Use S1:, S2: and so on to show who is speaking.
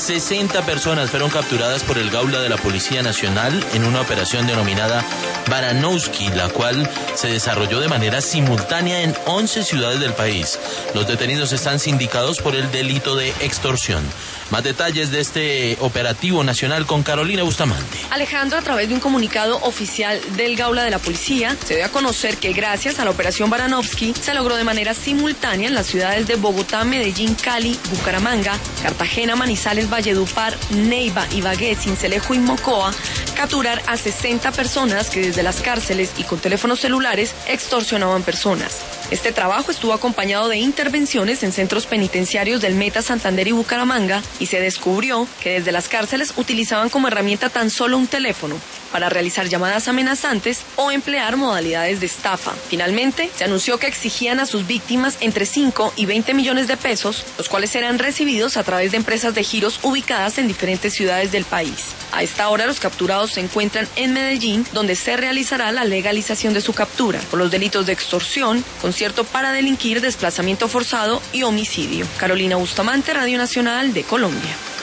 S1: 60 personas fueron capturadas por el Gaula de la Policía Nacional en una operación denominada Baranowski, la cual se desarrolló de manera simultánea en 11 ciudades del país. Los detenidos están sindicados por el delito de extorsión. Más detalles de este operativo nacional con Carolina Bustamante.
S2: Alejandro, a través de un comunicado oficial del Gaula de la Policía, se dio a conocer que gracias a la operación Baranowski se logró de manera simultánea en las ciudades de Bogotá, Medellín, Cali, Bucaramanga, Cartagena, Manizales, Valledupar, Neiva, Ibagué, Sincelejo y Mocoa capturar a 60 personas que desde las cárceles y con teléfonos celulares extorsionaban personas. Este trabajo estuvo acompañado de intervenciones en centros penitenciarios del Meta, Santander y Bucaramanga y se descubrió que desde las cárceles utilizaban como herramienta tan solo un teléfono para realizar llamadas amenazantes o emplear modalidades de estafa. Finalmente, se anunció que exigían a sus víctimas entre 5 y 20 millones de pesos, los cuales serán recibidos a través de empresas de giros ubicadas en diferentes ciudades del país. A esta hora, los capturados se encuentran en Medellín, donde se realizará la legalización de su captura por los delitos de extorsión, concierto para delinquir, desplazamiento forzado y homicidio. Carolina Bustamante, Radio Nacional de Colombia.